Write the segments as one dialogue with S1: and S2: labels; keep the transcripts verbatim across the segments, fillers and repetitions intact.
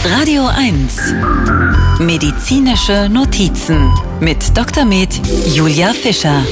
S1: Radio eins. Medizinische Notizen mit Doktor Med Julia Fischer.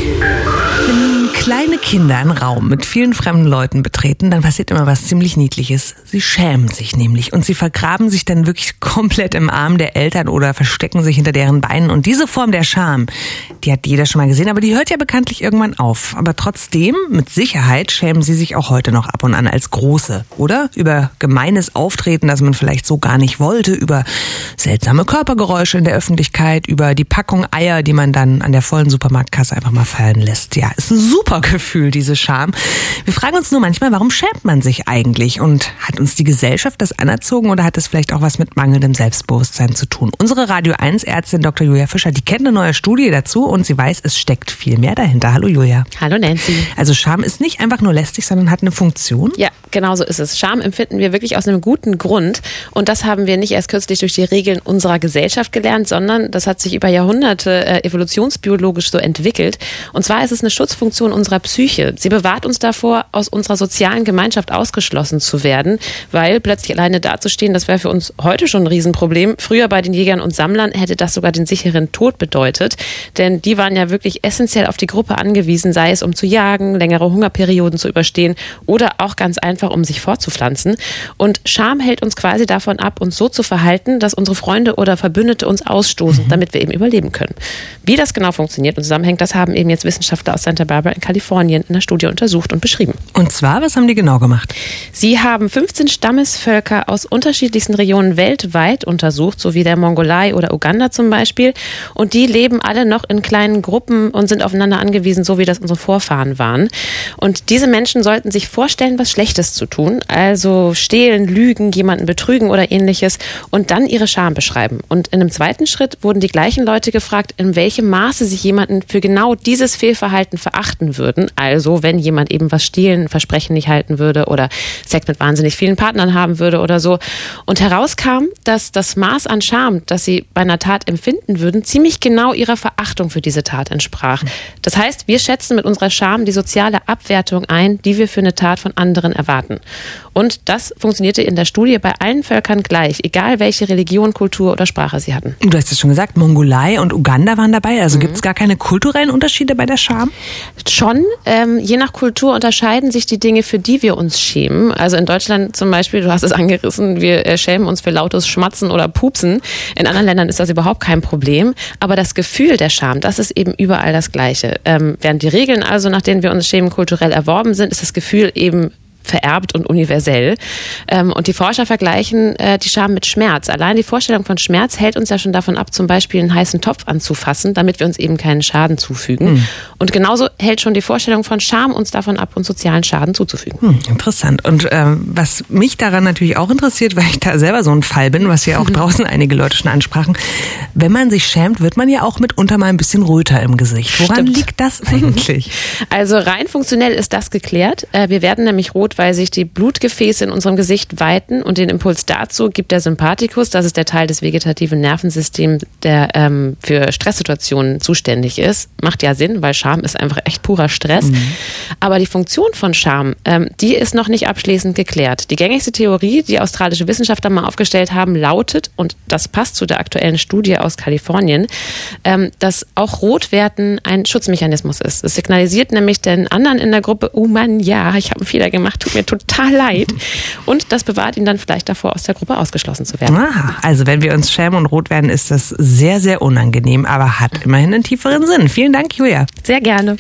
S2: Wenn kleine Kinder einen Raum mit vielen fremden Leuten betreten, dann passiert immer was ziemlich Niedliches. Sie schämen sich nämlich und sie vergraben sich dann wirklich komplett im Arm der Eltern oder verstecken sich hinter deren Beinen. Und diese Form der Scham, die hat jeder schon mal gesehen, aber die hört ja bekanntlich irgendwann auf. Aber trotzdem, mit Sicherheit, schämen sie sich auch heute noch ab und an als Große, oder? Über gemeines Auftreten, das man vielleicht so gar nicht wollte, über seltsame Körpergeräusche in der Öffentlichkeit, über die Packung Eier, die man dann an der vollen Supermarktkasse einfach mal fallen lässt. Ja, ist ein super Gefühl, diese Scham. Wir fragen uns nur manchmal, warum schämt man sich eigentlich? Und hat uns die Gesellschaft das anerzogen oder hat es vielleicht auch was mit mangelndem Selbstbewusstsein zu tun? Unsere Radio eins Ärztin Doktor Julia Fischer, die kennt eine neue Studie dazu und sie weiß, es steckt viel mehr dahinter. Hallo Julia.
S3: Hallo Nancy.
S2: Also Scham ist nicht einfach nur lästig, sondern hat eine Funktion?
S3: Ja, genau so ist es. Scham empfinden wir wirklich aus einem guten Grund und das haben wir nicht erst kürzlich durch die Regeln unserer Gesellschaft gelernt, sondern das hat sich über Jahrhunderte äh, evolutionsbiologisch so entwickelt. Und zwar ist es eine Schutzfunktion unserer Psyche. Sie bewahrt uns davor, aus unserer sozialen Gemeinschaft ausgeschlossen zu werden, weil plötzlich alleine dazustehen, das wäre für uns heute schon ein Riesenproblem. Früher bei den Jägern und Sammlern hätte das sogar den sicheren Tod bedeutet, denn die waren ja wirklich essentiell auf die Gruppe angewiesen, sei es um zu jagen, längere Hungerperioden zu überstehen oder auch ganz einfach, um sich fortzupflanzen. Und Scham hält uns quasi davon ab, uns so zu verhalten, dass unsere Freunde oder Verbündete uns ausstoßen, mhm. damit wir eben überleben können. Wie das genau funktioniert und zusammenhängt, das haben eben jetzt Wissenschaftler aus Santa Barbara in Kalifornien in einer Studie untersucht und beschrieben.
S2: Und zwar, was haben die genau gemacht?
S3: Sie haben fünfzehn Stammesvölker aus unterschiedlichsten Regionen weltweit untersucht, so wie der Mongolei oder Uganda zum Beispiel. Und die leben alle noch in kleinen Gruppen und sind aufeinander angewiesen, so wie das unsere Vorfahren waren. Und diese Menschen sollten sich vorstellen, was Schlechtes zu tun, also stehlen, lügen, jemanden betrügen oder ähnliches und dann ihre Scham beschreiben. Und in einem zweiten Schritt wurden die gleichen Leute gefragt, in welchem Maße sie jemanden für genau dieses Fehlverhalten verachten würden. Also wenn jemand eben was stehlen, Versprechen nicht halten würde oder Sex mit wahnsinnig vielen Partnern haben würde oder so. Und herauskam, dass das Maß an Scham, das sie bei einer Tat empfinden würden, ziemlich genau ihrer Verachtung für diese Tat entsprach. Das heißt, wir schätzen mit unserer Scham die soziale Abwertung ein, die wir für eine Tat von anderen erwarten. Und das funktionierte in der Studie bei allen Völkern gleich, egal welche Religion, Kultur oder Sprache sie hatten.
S2: Du hast es schon gesagt, Mongolei und Uganda waren dabei. Also mhm. gibt es gar keine kulturellen Unterschiede bei der Scham?
S3: Schon. Ähm, je nach Kultur unterscheiden sich die Dinge, für die wir uns schämen. Also in Deutschland zum Beispiel, du hast es angerissen, wir äh, schämen uns für lautes Schmatzen oder Pupsen. In anderen Ländern ist das überhaupt kein Problem. Aber das Gefühl der Scham, das ist eben überall das Gleiche. Ähm, während die Regeln also, nach denen wir uns schämen, kulturell erworben sind, ist das Gefühl eben vererbt und universell. Und die Forscher vergleichen die Scham mit Schmerz. Allein die Vorstellung von Schmerz hält uns ja schon davon ab, zum Beispiel einen heißen Topf anzufassen, damit wir uns eben keinen Schaden zufügen. Mhm. Und genauso hält schon die Vorstellung von Scham uns davon ab, uns sozialen Schaden zuzufügen.
S2: Mhm, interessant. Und ähm, was mich daran natürlich auch interessiert, weil ich da selber so ein Fall bin, was ja auch mhm. draußen einige Leute schon ansprachen, wenn man sich schämt, wird man ja auch mitunter mal ein bisschen röter im Gesicht. Woran Stimmt. liegt das eigentlich?
S3: Also rein funktionell ist das geklärt. Wir werden nämlich rot, weil sich die Blutgefäße in unserem Gesicht weiten und den Impuls dazu gibt der Sympathikus, das ist der Teil des vegetativen Nervensystems, der ähm, für Stresssituationen zuständig ist. Macht ja Sinn, weil Scham ist einfach echt purer Stress. Mhm. Aber die Funktion von Scham, ähm, die ist noch nicht abschließend geklärt. Die gängigste Theorie, die australische Wissenschaftler mal aufgestellt haben, lautet, und das passt zu der aktuellen Studie aus Kalifornien, ähm, dass auch Rotwerden ein Schutzmechanismus ist. Es signalisiert nämlich den anderen in der Gruppe, oh Mann, ja, ich habe einen Fehler gemacht, tut mir total leid. Und das bewahrt ihn dann vielleicht davor, aus der Gruppe ausgeschlossen zu werden.
S2: Aha, also wenn wir uns schämen und rot werden, ist das sehr, sehr unangenehm, aber hat immerhin einen tieferen Sinn. Vielen Dank, Julia.
S3: Sehr gerne.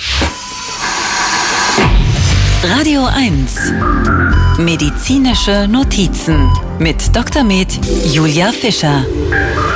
S1: Radio eins. Medizinische Notizen mit Doktor Med Julia Fischer.